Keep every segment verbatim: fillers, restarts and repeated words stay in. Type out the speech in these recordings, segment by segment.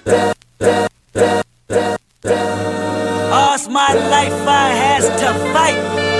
All's my life I has to fight.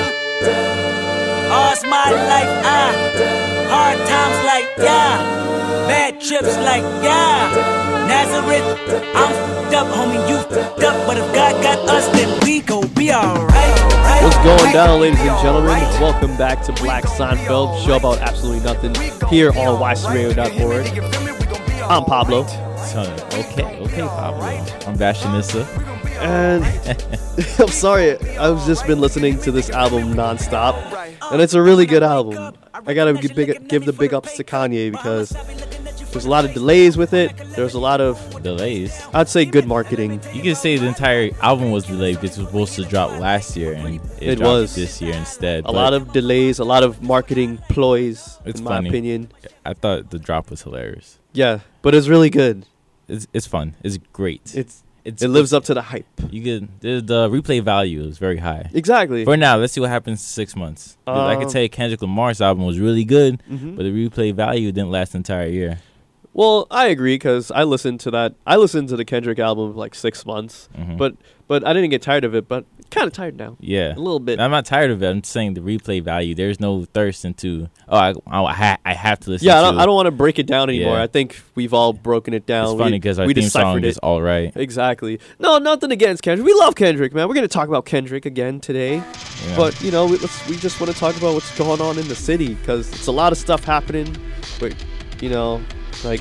All's my life I hard times like yeah, bad trips like yeah. Nazareth, I'm f***ed up, homie, you f***ed up. But if God got us, then we gon' be alright. What's going down, ladies and gentlemen? Welcome back to Black Seinfeld, show about absolutely nothing here on Y C radio dot org. I'm Pablo. Okay, okay, Pablo. I'm Bashanissa. And I'm sorry, I've just been listening to this album nonstop, and it's a really good album. I gotta give, big, give the big ups to Kanye because there's a lot of delays with it. There's a lot of delays. I'd say good marketing. You can say the entire album was delayed because it was supposed to drop last year, and it, it dropped was this year instead. A lot of delays, a lot of marketing ploys. It's in funny. my opinion. I thought the drop was hilarious. Yeah, but it's really good. It's it's fun. It's great. It's It's, it lives up to the hype. You get the, the replay value is very high. Exactly. For now, let's see what happens in six months. Um, I can tell you Kendrick Lamar's album was really good, mm-hmm. but the replay value didn't last the entire year. Well, I agree because I listened to that. I listened to the Kendrick album for like six months, mm-hmm. but but I didn't get tired of it. But kind of tired now. Yeah, a little bit. I'm not tired of it. I'm just saying the replay value. There's no thirst into. Oh, I I, ha- I have to listen. Yeah, to I don't, I don't want to break it down anymore. Yeah. I think we've all broken it down. It's funny because our we theme song it. is all right. Exactly. No, nothing against Kendrick. We love Kendrick, man. We're gonna talk about Kendrick again today, yeah. but you know, we, let's, we just want to talk about what's going on in the city because it's a lot of stuff happening. But you know, like.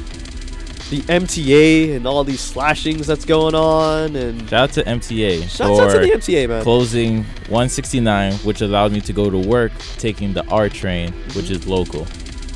The M T A and all these slashings that's going on, and shout out to M T A. Shout out to the M T A, man. Closing one sixty-nine, which allowed me to go to work, taking the R train, mm-hmm. which is local.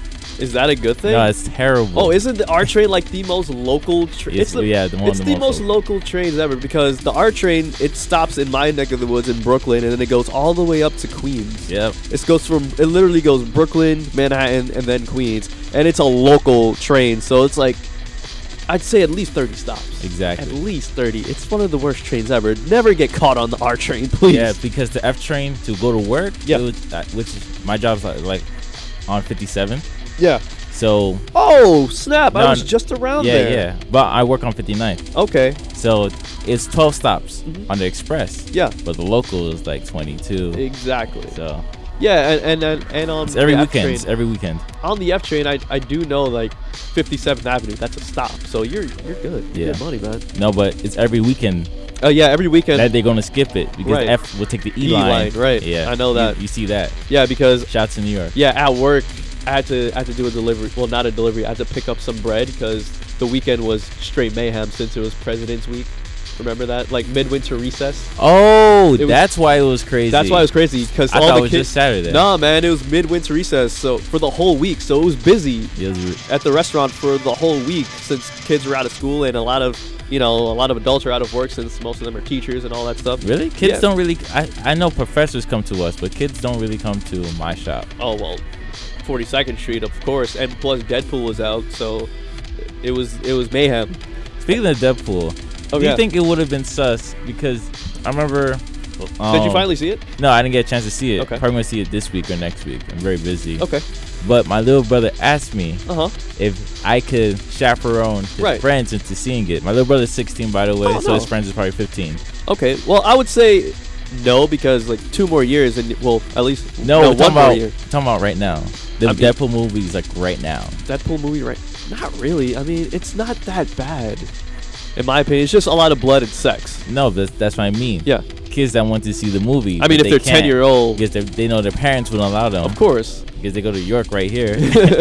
Is that a good thing? No, it's terrible. Oh, isn't the R train like the most local train? It's, it's the, yeah, the one it's the, the most, most local. local trains ever because the R train it stops in my neck of the woods in Brooklyn and then it goes all the way up to Queens. Yep. It goes from it literally goes Brooklyn, Manhattan, and then Queens, and it's a local train, so it's like. I'd say at least thirty stops. Exactly. At least thirty. It's one of the worst trains ever. Never get caught on the R train, please. Yeah, because the F train to go to work, yeah. Was, uh, which is, my job's like, like on fifty-seven. Yeah. So. Oh, snap. No, I was just around yeah, there. Yeah, yeah. But I work on fifty-nine. Okay. So it's twelve stops mm-hmm. on the express. Yeah. But the local is like twenty-two. Exactly. So. Yeah, and and and, and on it's every the weekend. F train, every weekend. On the F train, I I do know like fifty-seventh Avenue. That's a stop. So you're you're good. You're yeah. good money, man. No, but it's every weekend. Oh uh, yeah, every weekend. That they're gonna skip it because right. F will take the E line. E line, right? Yeah, I know that. You, you see that? Yeah, because shout out to New York. Yeah, at work, I had to I had to do a delivery. Well, not a delivery. I had to pick up some bread because the weekend was straight mayhem since it was President's Week. Remember that? Like midwinter recess. Oh, was, that's why it was crazy. That's why it was crazy because I all thought the it was kids. Just Saturday. Nah, man, it was midwinter recess. So for the whole week, so it was busy it was, at the restaurant for the whole week since kids were out of school and a lot of you know a lot of adults are out of work since most of them are teachers and all that stuff. Really, kids yeah. don't really. I I know professors come to us, but kids don't really come to my shop. Oh well, forty-second Street, of course, and plus Deadpool was out, so it was it was mayhem. Speaking of Deadpool. Oh, Do yeah. you think it would have been sus? Because I remember. Um, Did you finally see it? No, I didn't get a chance to see it. Okay. Probably gonna see it this week or next week. I'm very busy. Okay. But my little brother asked me uh-huh. if I could chaperone his right. friends into seeing it. My little brother's sixteen, by the way, oh, so no. his friends is probably fifteen. Okay. Well, I would say no because like two more years and well, at least no, no we're one talking more about, year. talking about right now. The I mean, Deadpool movie is like right now. Deadpool movie right? Not really. I mean, it's not that bad. In my opinion, it's just a lot of blood and sex. No, that's, that's what I mean. Yeah. Kids that want to see the movie. I mean, if they they're ten-year-old. Because they know their parents wouldn't allow them. Of course. Because they go to York right here.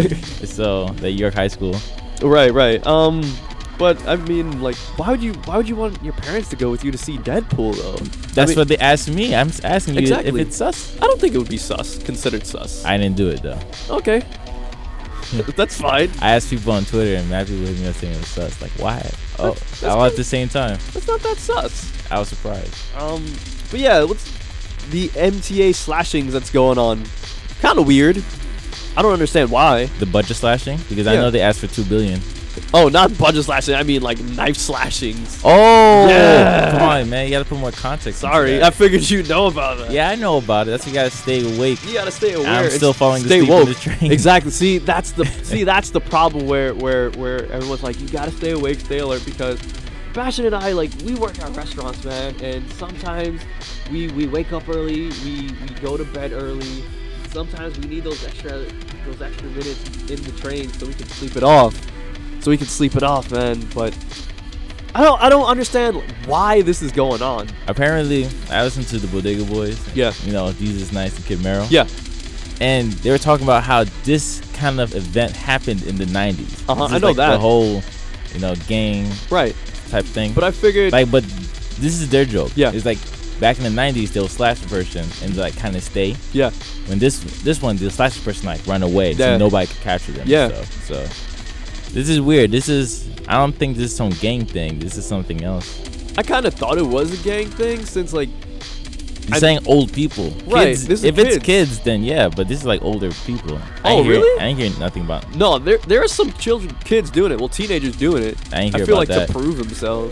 So, the York High School. Right, right. Um, but, I mean, like, why would you why would you want your parents to go with you to see Deadpool, though? That's I mean, what they asked me. I'm asking you exactly. if it's sus. I don't think it would be sus, considered sus. I didn't do it, though. Okay. That's fine. I asked people on Twitter, and mad people hit me up saying it was sus. Like, why? Oh, that's all good. at the same time. That's not that sus. I was surprised. Um, but yeah, what's the M T A slashings that's going on? Kind of weird. I don't understand why. The budget slashing? Because I Yeah. know they asked for two billion. Oh, not budget slashing. I mean like knife slashings. Oh, yeah. Come on, man. You gotta put more context. Sorry, I figured you know about that. Yeah, I know about it. That's why you gotta stay awake. You gotta stay aware. I'm still falling stay asleep woke. on the train. Exactly. See, that's the see that's the problem where where where everyone's like, you gotta stay awake, stay alert, because Bastion and I, like, we work at restaurants, man, and sometimes we we wake up early, we we go to bed early. Sometimes we need those extra those extra minutes in the train so we can sleep it off. So we can sleep it off, man. But I don't I don't understand why this is going on. Apparently, I listened to the Bodega Boys. Yeah. You know, Jesus Nice and Kid Mero. Yeah. And they were talking about how this kind of event happened in the nineties. Uh-huh, This is I know like that. The whole, you know, gang Right. type thing. But I figured like, but this is their joke. Yeah. It's like back in the nineties, they'll slash the person and like kind of stay. Yeah. When this this one, they'll slash the person like run away, Yeah. so nobody can capture them. Yeah. And stuff. So this is weird. This is I don't think this is some gang thing. This is something else. I kind of thought it was a gang thing since like You're I- saying old people. Right, Kids, this is if it's kids. kids, then yeah, but this is like older people. I Oh, ain't hear, really? I ain't hearing nothing about no, there there are some children kids doing it. Well, teenagers doing it. I ain't hear I feel about like that. to prove themselves.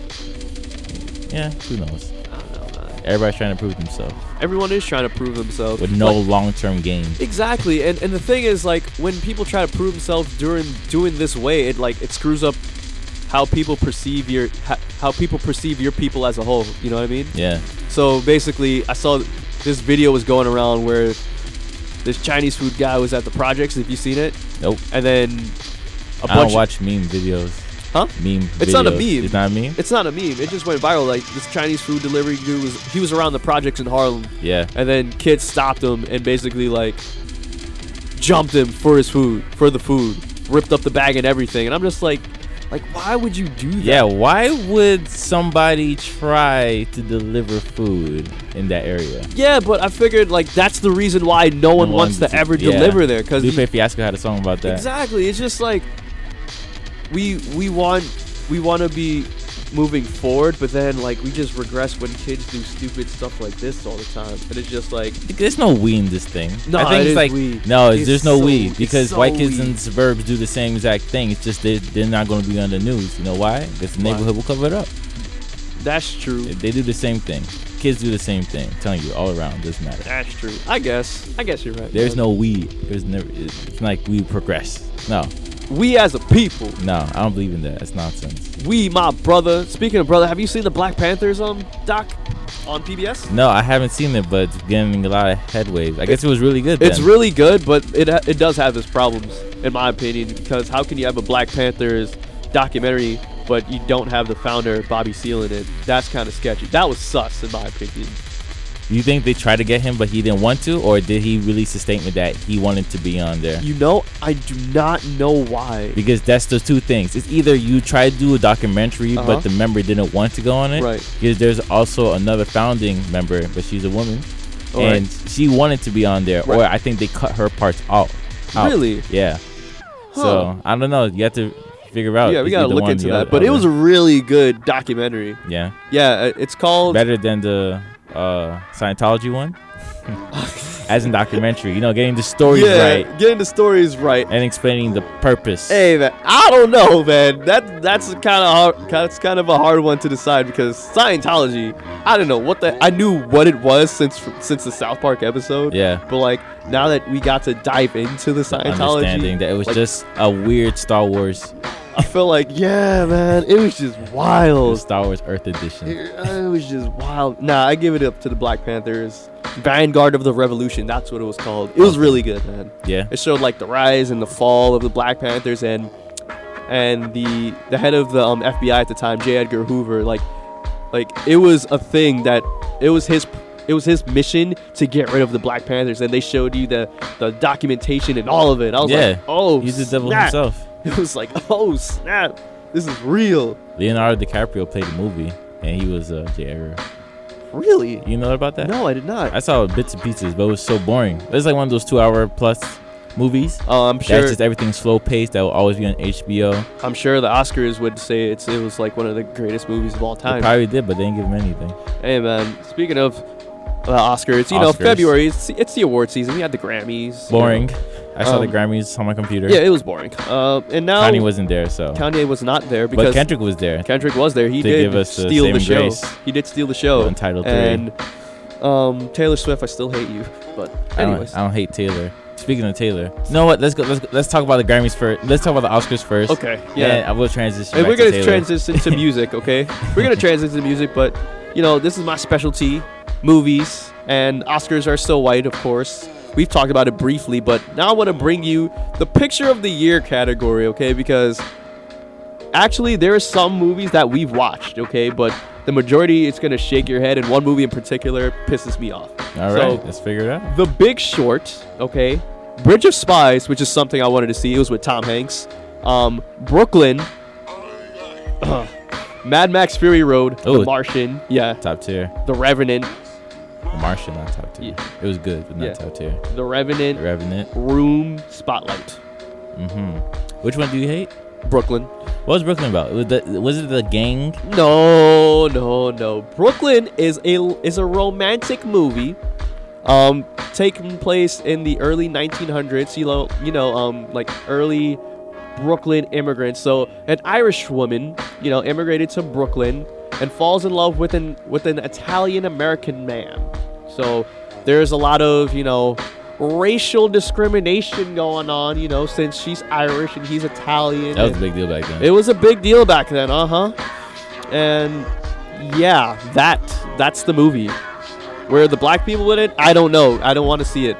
Yeah, who knows? I don't know, man. Everybody's trying to prove themselves Everyone is trying to prove themselves with no Like, long-term gain. exactly, and and the thing is, like, when people try to prove themselves during doing this way, it like it screws up how people perceive your how, how people perceive your people as a whole. You know what I mean? Yeah. So basically, I saw this video was going around where this Chinese food guy was at the projects. Have you seen it? Nope. And then a I bunch. don't watch meme videos. Huh? Meme. It's not a videos. meme. It's not a meme. It's not a meme. It just went viral. Like this Chinese food delivery dude was he was around the projects in Harlem, Yeah. and then kids stopped him and basically like jumped him for his food, for the food, ripped up the bag and everything. And I'm just like, like why would you do that? Yeah. Why would somebody try to deliver food in that area? Yeah, but I figured like that's the reason why no one No wants one- to ever yeah. deliver there because Lupe Fiasco had a song about that. exactly. It's just like we we want we want to be moving forward, but then like we just regress when kids do stupid stuff like this all the time, and it's just like There's no we in this thing. No, I think it it's is like we. no, It's there's no so- we it's because so white kids we. in the suburbs do the same exact thing. It's just they they're not going to be on the news. You know why? Because the Why? neighborhood will cover it up. that's true. They do the same thing. Kids do the same thing. I'm telling you, all around doesn't matter. That's true. I guess. I guess you're right. There's man. no we. There's never. It's not like we progress. No, we as a people. no, I don't believe in that. That's nonsense. We, my brother. Speaking of brother, have you seen the Black Panthers um doc on P B S? No, I haven't seen it, but it's getting a lot of headways. I guess it was really good. It's then. really good, but it ha- it does have its problems, in my opinion. Because how can you have a Black Panthers documentary, but you don't have the founder Bobby Seale in it? That's kind of sketchy. That was sus, in my opinion. You think they tried to get him, but he didn't want to, or did he release a statement that he wanted to be on there? You know, I do not know why. Because that's the two things. It's either you try to do a documentary, Uh-huh. but the member didn't want to go on it. Right. Because there's also another founding member, but she's a woman, All and right. she wanted to be on there, or Right. I think they cut her parts out. out. Really? Yeah. Huh. So I don't know. You have to figure out. Yeah, we It's gotta either look one or into the that. other- But it other. was a really good documentary. yeah Yeah, uh, it's called. better than the uh, Scientology one, as in documentary. You know, getting the stories yeah, right getting the stories right. and explaining the purpose. Hey man, I don't know, man. That that's kind of hard. That's kind of a hard one to decide because Scientology. I don't know what the. I knew what it was since since the South Park episode. Yeah. But like now that we got to dive into the Scientology, Understanding that it was like, just a weird Star Wars, I feel like yeah, man. It was just wild. Star Wars Earth Edition. It, it was just wild. Nah, I give it up to the Black Panthers. Vanguard of the Revolution. That's what it was called. It was really good, man. Yeah. It showed like the rise and the fall of the Black Panthers and and the the head of the um, F B I at the time, J. Edgar Hoover. Like like it was a thing that it was his it was his mission to get rid of the Black Panthers, and they showed you the the documentation and all of it. I was Yeah. like, oh, He's the devil snap. himself. It was like, oh snap, this is real. Leonardo DiCaprio played the movie, and he was uh, J. Edgar. Really? You know about that? No, I did not. I saw bits and pieces, but it was so boring. It's like one of those two-hour plus movies. Oh, I'm That's sure. just everything slow paced. That will always be on H B O. I'm sure the Oscars would say it's it was like one of the greatest movies of all They time. probably did, but they didn't give him anything. Hey man, speaking of uh, Oscars, you know Oscars. February, it's, it's the award season. We had the Grammys. you Boring. know. I saw Um, the Grammys on my computer. Yeah, it was boring. Uh, and now Kanye wasn't there, so. Kanye was not there because But Kendrick was there. Kendrick was there. He To did give us the steal the, saving show. grace. He did steal the show. Untitled three. And um, Taylor Swift, I still hate you. But I anyways, don't, I don't hate Taylor. Speaking of Taylor, you know what? Let's go. Let's go, let's talk about the Grammys first. Let's talk about the Oscars first. okay, yeah. And I will transition. And back we're to gonna Taylor. transition to music, okay? We're gonna transition to music, but you know, this is my specialty, movies, and Oscars are so white, of course. We've talked about it briefly, but now I want to bring you the picture of the year category, okay? Because actually, there are some movies that we've watched, okay? But the majority, it's gonna shake your head, and one movie in particular pisses me off. All So, right, let's figure it out. The Big Short, okay? Bridge of Spies, which is something I wanted to see. It was with Tom Hanks. Um, Brooklyn. Uh, Mad Max Fury Road. Oh. The Martian. Yeah. Top tier. The Revenant. The Martian, not top tier. Yeah. It was good, but not Yeah. top tier. The Revenant. The Revenant. Room. Spotlight. Mm-hmm. Which one do you hate? Brooklyn. What was Brooklyn about? Was, the, was it the gang? No, no, no. Brooklyn is a is a romantic movie, um, taking place in the early nineteen hundreds. You know, you know, um, like early Brooklyn immigrants. So an Irish woman, you know, immigrated to Brooklyn and falls in love with an with an Italian American man. So there's a lot of, you know, racial discrimination going on, you know, since she's Irish and he's Italian. That was a and big deal back then. It was a big deal back then, uh-huh. And yeah, that that's the movie. Where the black people in it, I don't know. I don't want to see it.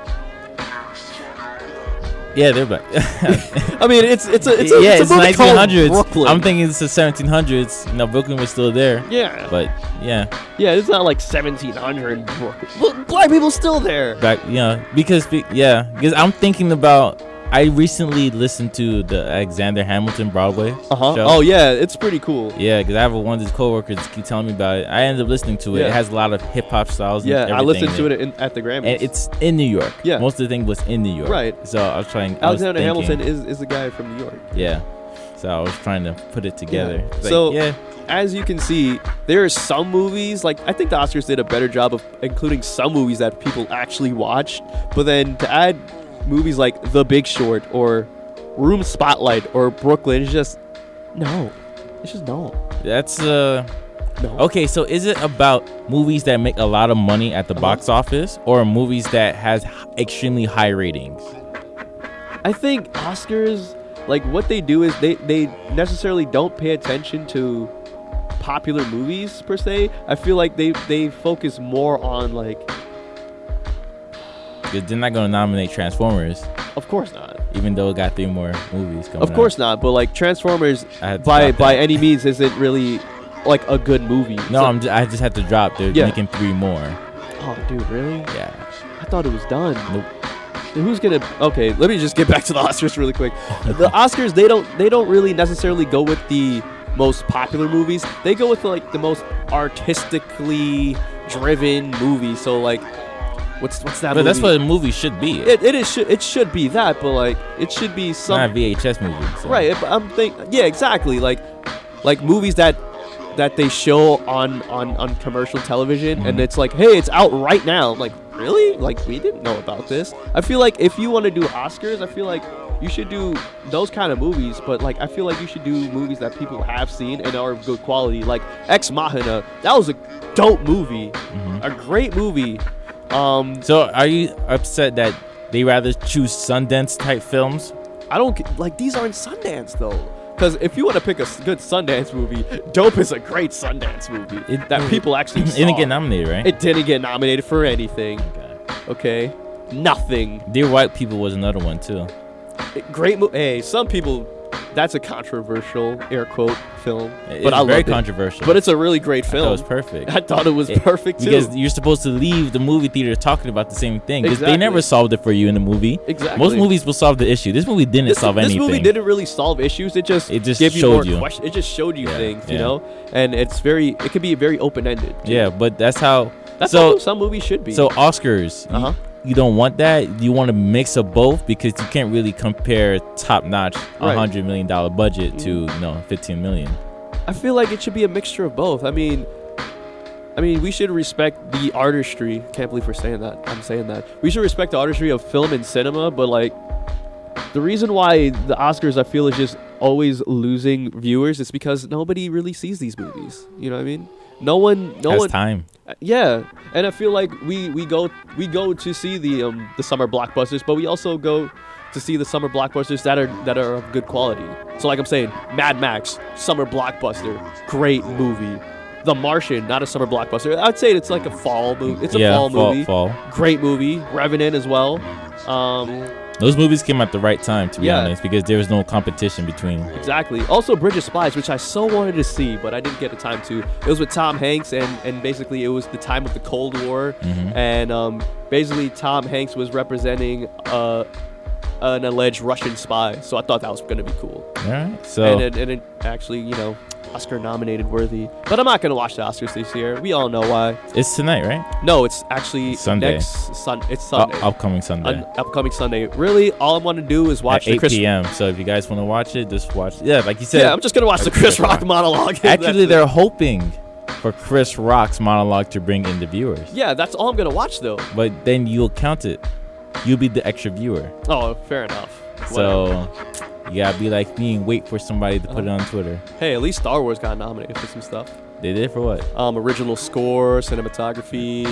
Yeah, they're black. I mean, it's it's a it's a, yeah, it's it's, a movie nineteen called hundreds. Brooklyn. I'm thinking it's the seventeen hundreds. No, Brooklyn was still there. Yeah, But yeah, yeah, it's not like seventeen hundred Brooklyn. Look, black people still there. back you know because be- yeah because I'm thinking about. I recently listened to the Alexander Hamilton Broadway Uh-huh. show. Oh yeah, it's pretty cool. Yeah, because I have a, one of his coworkers keep telling me about it. I ended up listening to it. Yeah. It has a lot of hip hop styles. Yeah, and I everything listened to in it in, at the Grammys. and it's in New York. Yeah. most of the thing was in New York. Right. So I was trying. I was Alexander thinking- Hamilton is, is the guy from New York. Yeah. So I was trying to put it together. Yeah. It's like, So- yeah, As you can see, there are some movies, like, I think the Oscars did a better job of including some movies that people actually watched. But then to add movies like The Big Short or Room Spotlight or Brooklyn, it's just, no. It's just no. that's uh. No. Okay, so is it about movies that make a lot of money at the Uh-huh. box office, or movies that has h- extremely high ratings? I think Oscars, like, what they do is they, they necessarily don't pay attention to popular movies, per se. I feel like they, they focus more on, like, Because they're not gonna nominate Transformers, of course not. even though it got three more movies coming. Of course not, but, like, Transformers, I had to by drop by that. any means, isn't really, like, a good movie. No, So- I'm just, I just had to drop. They're Yeah. making three more. Oh, dude, really? Yeah. I thought it was done. Nope. Who's gonna? Okay, let me just get back to the Oscars really quick. The Oscars, they don't they don't really necessarily go with the most popular movies. They go with like the most artistically driven movies. So like, what's what's that? But movie? that's what a movie should be. it, it is. Should, it should be that, but like it should be It's some not a V H S movie. So. right. But I'm think yeah, exactly. Like like movies that that they show on on on commercial television, Mm-hmm. and it's like, hey, it's out right now. I'm like, really? Like, we didn't know about this. I feel like if you want to do Oscars, I feel like you should do those kind of movies, but like I feel like you should do movies that people have seen and are of good quality. Like Ex Machina, that was a dope movie, Mm-hmm. a great movie. Um, So are you upset that they rather choose Sundance type films? I don't g- like these aren't Sundance though. Because if you want to pick a s- good Sundance movie, Dope is a great Sundance movie It- that people actually It saw. didn't get nominated, right? It didn't get nominated for anything. Okay. Okay, nothing. Dear White People was another one too. It- great movie. Hey, some people, that's a controversial air quote film, It- but it's I very loved it. controversial. But it's a really great I film. thought it was perfect. I thought it was It- perfect too. Because you're supposed to leave the movie theater talking about the same thing. Because they Exactly. never solved it for you in the movie. Exactly. Most movies will solve the issue. This movie didn't this, solve this anything. movie didn't really solve issues. It just It just gave you showed more you. questions. It just showed you Yeah, things, you yeah. know. And it's very. It can be very open ended. Yeah, but that's how. That's so how some movies should be. so Oscars. Uh huh. You, you don't want that. You want a mix of both because you can't really compare top notch a Right. hundred million dollar budget to you know fifteen million. I feel like it should be a mixture of both. I mean, I mean, we should respect the artistry. Can't believe we're saying that. I'm saying that. We should respect the artistry of film and cinema, but like, the reason why the Oscars, I feel, is just always losing viewers is because nobody really sees these movies. You know what I mean? No one, no Has one. time. Yeah, and I feel like we, we go we go to see the um the summer blockbusters, but we also go to see the summer blockbusters that are that are of good quality. So like I'm saying, Mad Max, summer blockbuster, great movie. The Martian, not a summer blockbuster. I'd say it's like a fall movie. It's a yeah, fall, fall movie. Fall. Great movie. Revenant as well. Um, Those movies came at the right time, to be Yeah. honest, because there was no competition between. Exactly. Also, Bridge of Spies, which I so wanted to see, but I didn't get the time to. It was with Tom Hanks, and, and basically it was the time of the Cold War, Mhm. and um, basically Tom Hanks was representing uh, an alleged Russian spy. So I thought that was going to be cool. All right. So And it, and it actually, you know, Oscar nominated worthy. But I'm not going to watch the Oscars this year. We all know why. it's tonight, right? No, it's actually Sunday. next sun. It's U- Sunday. upcoming Sunday. Un- upcoming Sunday. Really, all I want to do is watch At the eight Chris. p.m. So if you guys want to watch it, just watch. Yeah, like you said. Yeah, I'm just gonna watch the Chris Rock monologue. Actually, That's it. they're hoping for Chris Rock's monologue to bring in the viewers. Yeah, that's all I'm gonna watch though. But then you'll count it. You'll be the extra viewer. Oh, fair enough. Whatever. So you gotta be like me and wait for somebody to put it on Twitter. Hey, at least Star Wars got nominated for some stuff. They did for what? Um, original score, cinematography,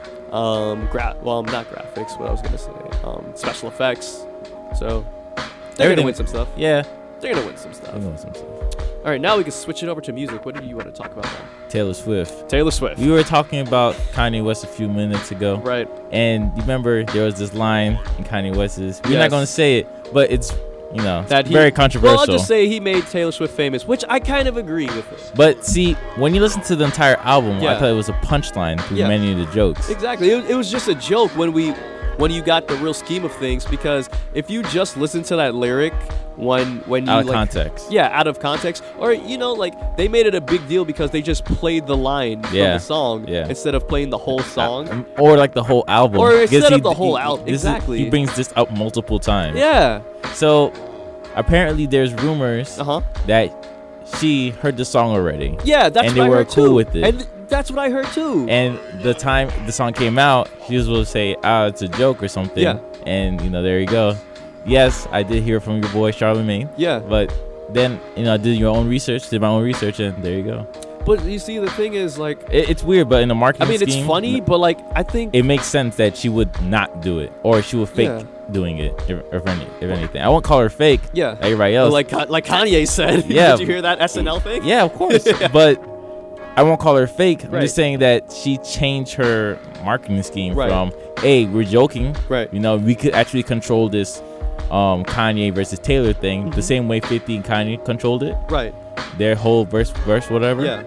um, gra- well, not graphics. What I was gonna say, um, special effects. So they're Everything- gonna win some stuff. Yeah. They're gonna win some stuff. I know some stuff. All right, now we can switch it over to music. What do you want to talk about now? Taylor Swift. Taylor Swift. We were talking about Kanye West a few minutes ago. Right. And you remember there was this line in Kanye West's. We're Yes. not gonna say it, but it's you know That he, very controversial. Well, I'll just say he made Taylor Swift famous, which I kind of agree with it. But see, when you listen to the entire album, Yeah. I thought it was a punchline to Yeah. many of the jokes. Exactly. It, it was just a joke when we, when you got the real scheme of things. Because if you just listen to that lyric, when when you Out of like, context. yeah, out of context, or you know, like they made it a big deal because they just played the line Yeah. from the song Yeah. instead of playing the whole song. Um, or like the whole album. Or Because instead he- of the whole he- album. this is- Exactly. he brings this up multiple times. Yeah. So apparently there's rumors Uh huh. that she heard the song already. Yeah, that's And what they I were heard cool too. with it. And th- that's what I heard too. And the time the song came out, she was supposed to say, ah, it's a joke or something. Yeah. And, you know, there you go. Yes, I did hear from your boy, Charlamagne. yeah. But then, you know, I did your own research, did my own research, and there you go. But you see, the thing is, like, It, it's weird, but in the I marketing mean, it's scheme, funny, but like, I think it makes sense that she would not do it. Or she would fake Yeah. doing it, if, if, any, if anything. I won't call her fake. yeah. Like everybody else. Like like Kanye said. Yeah. Did you hear that S N L thing? Yeah, of course. But I won't call her fake. I'm Right. just saying that she changed her marketing scheme Right. from, hey, we're joking. Right. You know, we could actually control this um, Kanye versus Taylor thing the Mhm. same way fifty and Kanye controlled it. Right. Their whole verse, verse, whatever. Yeah.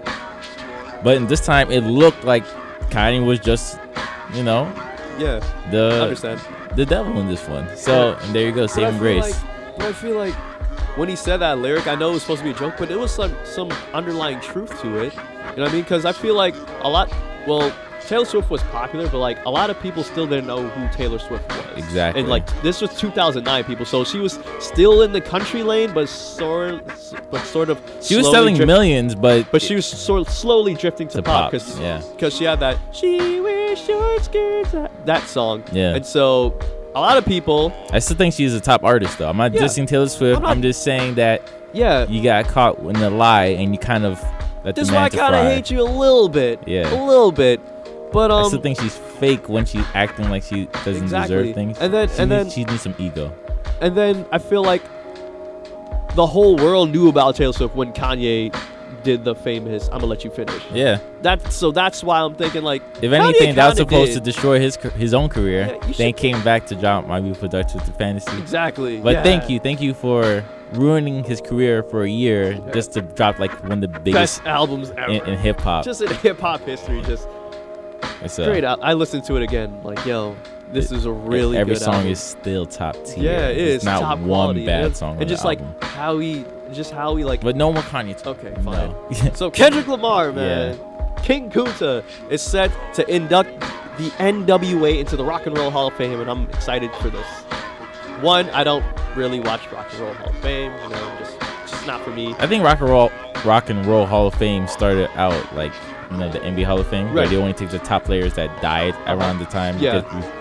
But in this time, it looked like Kanye was just, you know, Yeah. I the understand. the devil in this one. So, and there you go, But I saving feel grace. Like, but I feel like when he said that lyric, I know it was supposed to be a joke, but it was some some underlying truth to it. You know what I mean? Because I feel like a lot. Well, Taylor Swift was popular, but like a lot of people still didn't know who Taylor Swift was. Exactly. And like this was two thousand nine, people, so she was still in the country lane, but sort, but sort of. She was slowly selling drift- millions, but But she was sort of slowly drifting to, To pop pop, because yeah. she had that she wears short skirts that, that song. Yeah. And so a lot of people, I still think she's a top artist, though. I'm not Yeah. dissing Taylor Swift. I'm I'm, not- just saying that yeah. you got caught in the lie and you kind of let This is the why I man to kind of fry. hate you a little bit. Yeah. A little bit. But um I still think she's fake when she's acting like she doesn't Exactly. deserve things. And then- she and needs, then- she needs some ego. and then I feel like the whole world knew about Taylor Swift when Kanye did the famous "I'm gonna let you finish." Yeah. That so that's why I'm thinking like If Kanye anything, that was kinda supposed did. to destroy his ca- his own career. Yeah, you then should- came back to drop My Beautiful Dark Twisted Fantasy. Exactly. But yeah. thank you, thank you for ruining his career for a year just to drop like one of the biggest Best albums ever. in, in hip hop. Just in hip hop history, just It's, uh, great. Al- I listened to it again. Like, yo, this is a really every good song album. is still top tier. Yeah, it It's is not top one quality. bad and, song. on and the just like album. how he, just how he like. But no more Kanye. Talk. Okay, No. fine. So Kendrick Lamar, man, King Kunta is set to induct the N W A into the Rock and Roll Hall of Fame, and I'm excited for this. One, I don't really watch Rock and Roll Hall of Fame. You know, just just not for me. I think Rock and Roll Rock and Roll Hall of Fame started out like you know the N B A Hall of Fame, where Right. they only take the top players that died around the time. Yeah. Because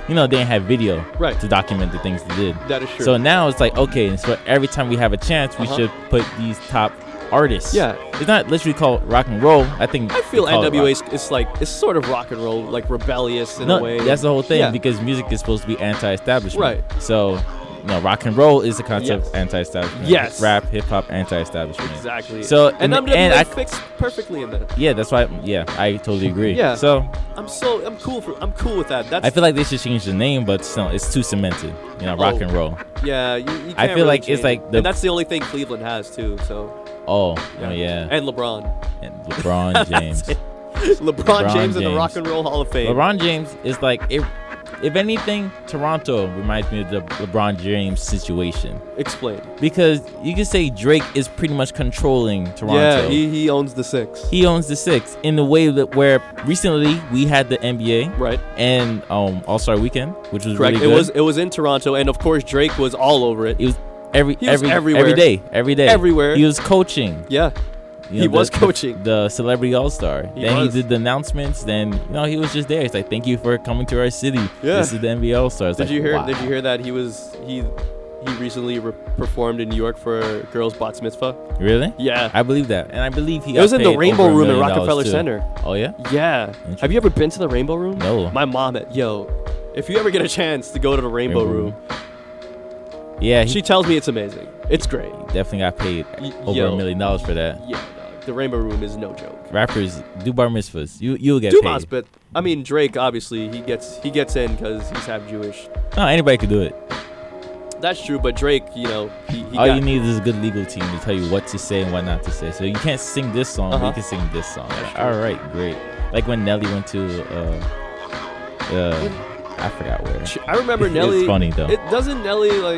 you know, they didn't have video right. to document the things they did. That is true. So now it's like, okay, so every time we have a chance, we uh-huh. should put these top artists. Yeah. It's not literally called rock and roll. I think I feel N W A it is like, it's sort of rock and roll, like rebellious in no, a way. That's the whole thing yeah. because music is supposed to be anti-establishment. Right. So, you know, rock and roll is the concept Yes. of anti-establishment. Yes. Rap, hip hop, anti-establishment. Exactly. So and in the N W A end, I fits perfectly in that. Yeah, that's why. Yeah, I totally agree. Yeah. So I'm so I'm cool for I'm cool with that. That's I feel like they should change the name, but still, it's too cemented. You know, rock Oh. and roll. yeah. You, you can't I feel really like it's change like it. the- and that's the only thing Cleveland has too. So Oh, oh yeah. and LeBron. And LeBron James. LeBron, LeBron James in the James. Rock and Roll Hall of Fame. LeBron James is like, if, if anything, Toronto reminds me of the LeBron James situation. Explain. Because you can say Drake is pretty much controlling Toronto. Yeah, he, he owns the six. He owns the six in the way that where recently we had the N B A Right. and um, All-Star Weekend, which was Correct. really It good. was it was in Toronto, and of course Drake was all over it. It was every He was every everywhere. every day, every day, Everywhere. He was coaching. Yeah. You He know, was the, coaching. the, the celebrity all-star. He then was. he did the announcements. Then you know he was just there. He's like, "Thank you for coming to our city. Yeah. This is the N B A All-Star." It's Did like, you hear? wow. Did you hear that he was he he recently re- performed in New York for a girls' bat mitzvah? Really? Yeah. I believe that, and I believe he. It was got in the paid Rainbow over a Room in million dollars, Rockefeller too. Center. Oh yeah. Yeah. Have you ever been to the Rainbow Room? No. My mom, had, yo, if you ever get a chance to go to the Rainbow, Rainbow Room, Yeah, he she tells me it's amazing. It's great. definitely got paid Y- over yo. a million dollars for that. Yeah, dog. The Rainbow Room is no joke. Rappers do bar mitzvahs. You you'll get Dumas, paid. but I mean Drake obviously he gets he gets in because he's half Jewish. No, anybody could do it. That's true, but Drake, you know, he, he All got, you need is a good legal team to tell you what to say and what not to say. So you can't sing this song, but Uh-huh. you can sing this song. That's Like, true. all right, great. Like when Nelly went to, uh, uh, I forgot where. Ch- I remember It's Nelly. funny, though. It doesn't Nelly like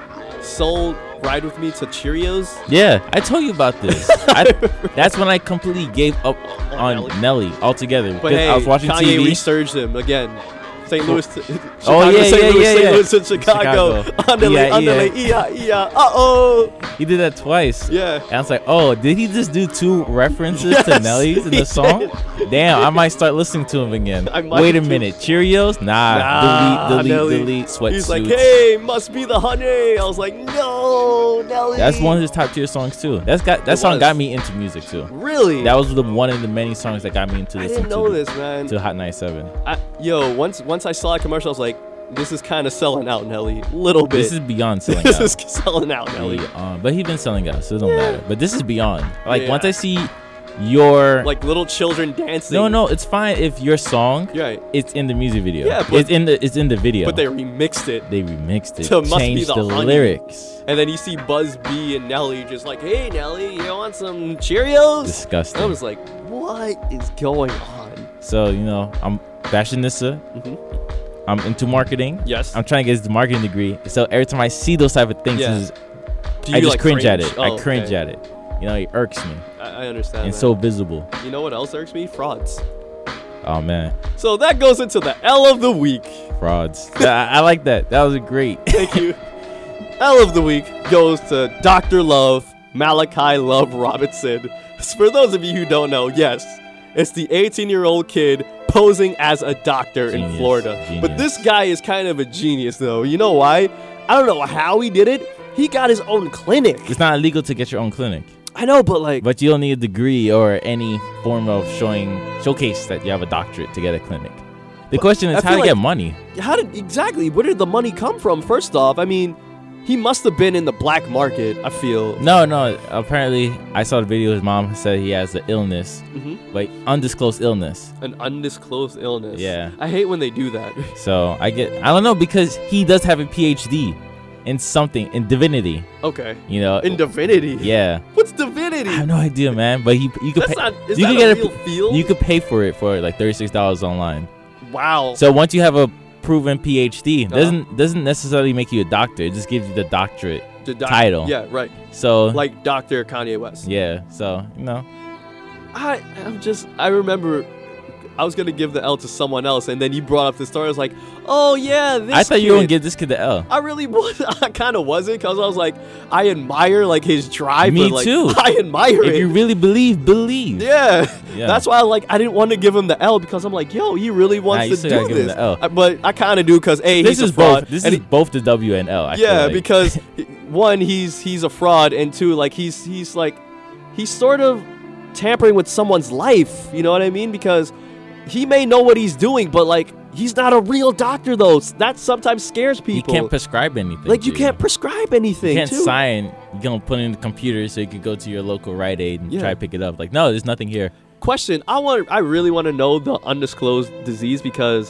sold Ride With Me to Cheerios. Yeah, I told you about this. I, that's when I completely gave up On on Nelly. Nelly, altogether. But Because hey, I was watching Kanye T V. resurged him again. Saint Louis, to, Chicago, Oh, yeah, Saint yeah, Louis, yeah, Saint yeah. Louis to Chicago. Chicago. Andale, Yeah, andale, yeah. iya, iya. Uh oh. He did that twice. Yeah. And I was like, oh, did he just do two references to Yes, Nelly's in he the song? did. Damn, I might start listening to him again. I might Wait a too. minute. Cheerios? Nah. Nah, delete, delete, Nelly. delete. Sweatsuits. He's like, hey, must be the honey. I was like, no, Nelly. That's one of his top tier songs too. That's got that It song was. got me into music too. Really? That was the one of the many songs that got me into I listening didn't know to, this, man. to Hot ninety-seven. I, yo, once once I saw a commercial, I was like, this is kind of selling out, Nelly. Little bit. This is beyond selling This out. is selling out, Nelly. He, um, but he's been selling out, so it don't matter. But this is beyond. Like Yeah. once I see your Like little children dancing. no, no, it's fine if your song You're right. it's in the music video. Yeah, but- it's in the it's in the video. But they remixed it. they remixed it, To Must Be changed the the, Honey. lyrics. And then you see Buzz B and Nelly just like, hey, Nelly, you want some Cheerios? Disgusting. I was like, what is going on? So you know, I'm fashionista. Mhm. I'm into marketing. Yes. I'm trying to get the marketing degree. So every time I see those type of things, Yeah. it's- Do I you, just like, cringe, at it. Oh, I cringe okay. at it. You know, it irks me. I, I understand. And that. so visible. You know what else irks me? Frauds. Oh man, So that goes into the L of the week. frauds. I, I like that. That was great. Thank you. L of the week goes to Doctor Love, Malachi Love Robinson. For those of you who don't know, yes, it's the eighteen-year-old kid posing as a doctor in Genius, Florida. But genius. this guy is kind of a genius, though. You know why? I don't know how he did it. He got his own clinic. It's not illegal to get your own clinic, I know, but like, but you don't need a degree or any form of showing showcase that you have a doctorate to get a clinic. The question I is how feel to get like- money. how did exactly? Where did the money come from? First off, I mean, he must have been in the black market. I feel. No, no. Apparently, I saw the video. His mom said he has an illness, Mhm. like undisclosed illness. An undisclosed illness. Yeah. I hate when they do that. So I get, I don't know, because he does have a P H D in something, in divinity. Okay. You know. In divinity. Yeah. What's divinity? I have no idea, man. But he, you could That's pay, not. Is you that could a get real field? you could pay for it for like thirty-six dollars online. Wow. So once you have a proven P H D, Uh-huh. doesn't doesn't necessarily make you a doctor. It just gives you the doctorate The doc- title. Yeah. Right. So Like Doctor Kanye West. yeah. So you know. I. I'm just. I remember. I was gonna give the L to someone else, and then you brought up the story. I was like, oh yeah, this I thought kid. you were gonna give this kid the L. I really was. I kind of wasn't, because I was like, I admire like his drive. Me but, like, too. I admire if it. If you really believe, believe. Yeah. yeah. That's why like I didn't want to give him the L, because I'm like, yo, he really wants nah, to do give this. Him the L. I, but I kind of do, because a this he's is a fraud. Both, this and is he, both the W and L. I yeah, feel like. because one, he's he's a fraud, and two, like he's he's like he's sort of tampering with someone's life. You know what I mean? Because he may know what he's doing, but like he's not a real doctor, though. That sometimes scares people. He can't prescribe anything. Like you to can't prescribe anything. You can't too. sign. You're gonna put it in the computer so you can go to your local Rite Aid and Yeah. try to pick it up. Like no, there's nothing here. Question: I want. I really want to know the undisclosed disease, because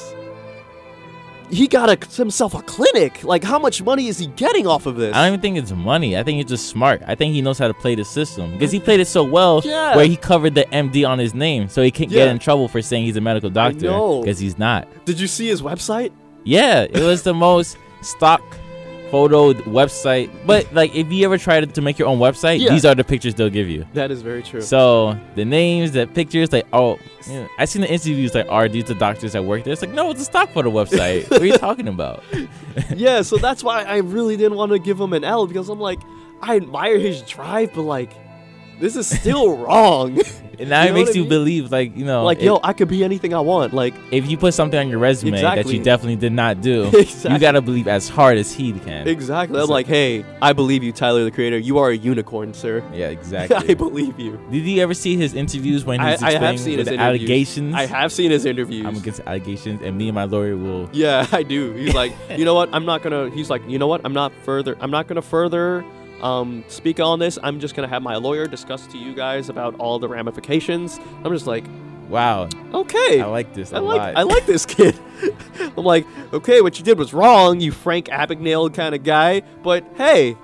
he got a, himself a clinic. Like, how much money is he getting off of this? I don't even think it's money. I think he's just smart. I think he knows how to play the system because he played it so well. Yeah. Where he covered the M D on his name, so he can't Yeah. get in trouble for saying he's a medical doctor know. because he's not. Did you see his website? Yeah, it was the most stock photo website. But like, if you ever tried to make your own website, Yeah. these are the pictures they'll give you. That is very true. So the names, the pictures, like oh, you know, I seen the interviews like, are these the doctors that work there? It's like no, it's a stock photo website. What are you talking about? Yeah, so that's why I really didn't want to give him an L, because I'm like, I admire his drive, but like, this is still wrong. And now You it know makes what I you mean? believe, like, you know, Like, it- yo, I could be anything I want. Like, if you put something on your resume that Exactly. you definitely did not do, Exactly. you gotta believe as hard as he can. exactly. I'm It's like, hey, I believe you, Tyler the Creator. You are a unicorn, sir. Yeah, exactly. I believe you. Did you ever see his interviews when I, he's I explaining have seen with his the interviews. allegations? I have seen his interviews. I'm against allegations, and me and my lawyer will. Yeah, I do. He's like, you know what? I'm not gonna. He's like, you know what? I'm not further. I'm not gonna further um, speak on this. I'm just gonna have my lawyer discuss to you guys about all the ramifications. I'm just like, Wow, okay. I like this a I like lot. I like this kid. I'm like, okay, what you did was wrong, you Frank Abagnale kind of guy. But hey,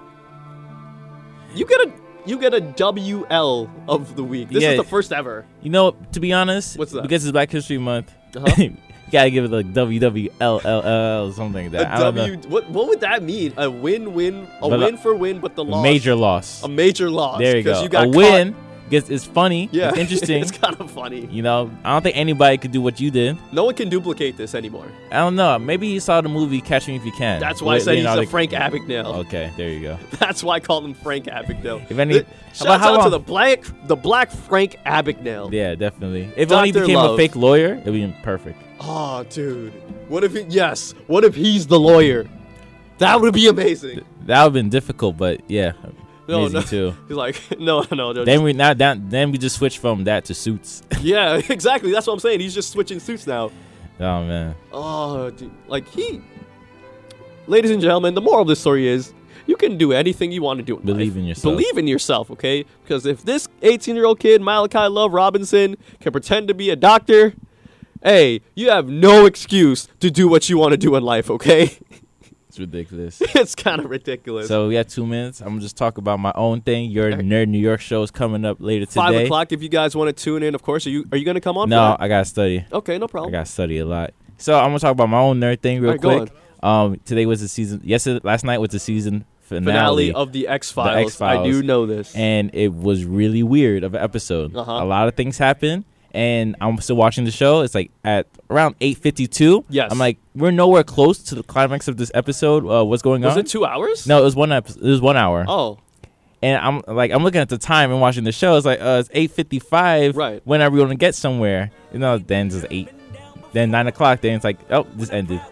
you get a you get a W L of the week. This Yeah. is the first ever. You know, to be honest, What's that? because it's Black History Month, Uh-huh. you gotta give it like W W L L L or something like that. A I don't W. What what would that mean? A win win a But, uh, win for win, but the know. loss Major loss. a major loss. There you 'cause go. You got a caught- win because it's funny. Yeah, It's interesting. it's kind of funny. You know, I don't think anybody could do what you did. No one can duplicate this anymore. I don't know. Maybe you saw the movie Catch Me If You Can. That's why I with said he's Leonardo- a Frank Abagnale. Okay, there you go. That's why I called him Frank Abagnale. If any- Th- how about Shouts how out to long- the black the black Frank Abagnale. Yeah, definitely. If only he Doctor became Love. a fake lawyer, it'd be perfect. Oh, dude. What if he, yes, what if he's the lawyer? That would be amazing. That would have been difficult, but yeah, No, amazing no. too. He's like, no, no, no. Then we now down, then we just switch from that to Suits. yeah, exactly. That's what I'm saying. He's just switching suits now. Oh man, Oh, dude. Like, he. Ladies and gentlemen, the moral of this story is you can do anything you want to do in Believe life. in yourself. Believe in yourself, okay? Because if this eighteen-year-old kid, Malachi Love Robinson, can pretend to be a doctor, hey, you have no excuse to do what you want to do in life, okay? it's ridiculous. It's kind of ridiculous. So we got two minutes. I'm gonna just talk about my own thing. Your Nerd New York show is coming up later today. Five o'clock. If you guys want to tune in, of course. Are you Are you gonna come on? No, For I gotta study. that? Okay, no I problem. gotta study a lot. So I'm gonna talk about my own nerd thing real All right, go quick. Um, today was the season. Yesterday, last night was the season finale, Finale of the X Files. I X-Files. do know this. and it was really weird of an episode. Uh-huh. A lot of things happened, and I'm still watching the show. It's like at around eight fifty-two. Yes. I'm like, we're nowhere close to the climax of this episode. Uh, what's going Was on? it two hours? No, it was one episode. It was one hour. Oh, And I'm like, I'm looking at the time and watching the show. It's like, uh, it's eight fifty-five. Right. When are we going to get somewhere? You know, then it's eight. Then nine o'clock. Then it's like, oh, this ended.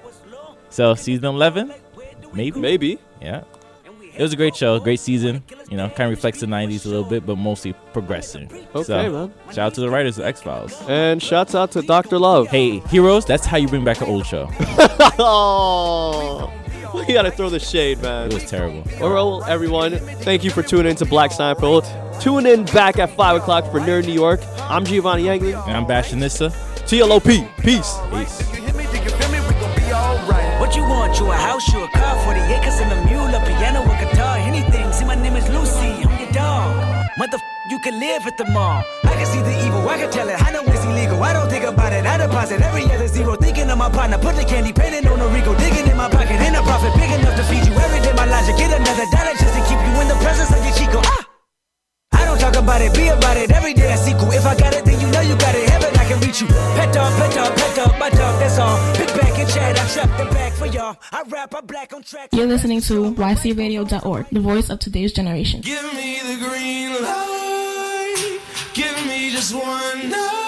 So season eleven, maybe. maybe. Yeah. It was a great show, great season. You know, kind of reflects the nineties a little bit, but mostly progressing. Okay, so, man. Shout out to the writers of X-Files. And shouts out to Doctor Love. Hey, heroes, that's how you bring back an old show. Oh, we gotta throw the shade, man. It was terrible. Well, everyone, thank you for tuning in to Black Seinfeld. Tune in back at five o'clock for Nerd New York. I'm Giovanni Yangley. And I'm Bashanissa. T L O P. Peace. Peace. What you want? You a house, you a car, forty acres and a mule, a piano, a guitar, anything. See, my name is Lucy, I'm your dog. Mother, you can live at the mall. I can see the evil, I can tell it. I know it's illegal. I don't think about it. I deposit every other zero. Thinking of my partner, put the candy painting on a Rico, digging in my pocket, in a profit big enough to feed you every day. My logic, get another dollar just to keep you in the presence of your Chico. Ah! I don't talk about it, be about it. Every day a sequel. If I got it, then you know you got it. Heaven, I can reach you. Pet dog, pet Uh, I rap, I black on track. You're listening to Y C radio dot org, the voice of today's generation. Give me the green light. Give me just one night.